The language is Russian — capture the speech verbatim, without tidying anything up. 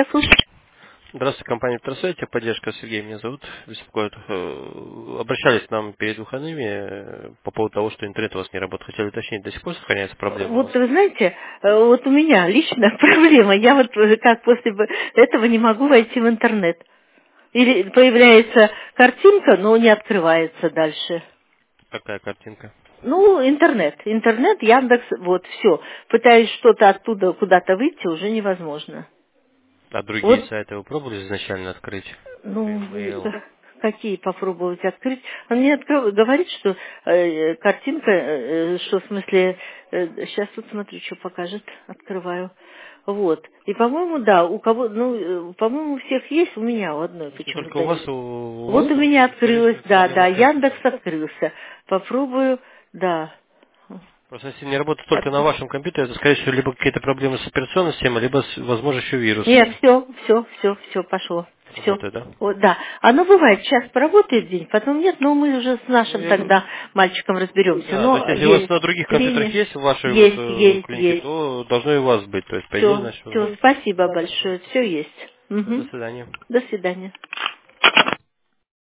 слушаю. Здравствуйте, компания Петросайте, поддержка, Сергей меня зовут, беспокоит. Э, Обращались к нам перед выходными э, по поводу того, что интернет у вас не работает. Хотели уточнить, до сих пор сохраняется проблема у Вот вас? вы знаете, э, вот у меня личная проблема. Я вот э, как после б- этого не могу войти в интернет. Или появляется картинка, но не открывается дальше. Какая картинка? Ну, интернет. Интернет, Яндекс, вот, все. Пытаюсь что-то оттуда куда-то выйти, уже невозможно. А другие Вот. сайты вы пробовали изначально открыть? По Ну, e-mail? э, какие попробовать открыть? Он мне открыл- говорит, что э, картинка, э, что в смысле, сейчас тут смотрю, что покажет, открываю. Вот. И, по-моему, да, у кого, ну, э, по-моему, у всех есть, у меня у одной Если только у почему-то вас, нет. у, у вас, Вот у меня то, скорее открылось, всего, да, проблема да, с Яндекс компьютером. открылся. Попробую, да. Просто если не работает А- только на вашем компьютере, это, скорее всего, либо какие-то проблемы с операционной системой, либо, с- возможно, еще вирусы. Нет, все, все, все, все, пошло. Все. Работает, да? Вот, да. Оно бывает, сейчас поработает день, потом нет, но мы уже с Ну, нашим я тогда мальчиком разберемся. Да, то есть Но если у вас есть на других компьютерах линия, есть в вашей вот есть, э, есть, клинике, есть. то должно и у вас быть. То есть, по идее, Все, значит, все, вы- спасибо большое, пожалуйста. все есть. Всё, до Мгм. свидания. До свидания.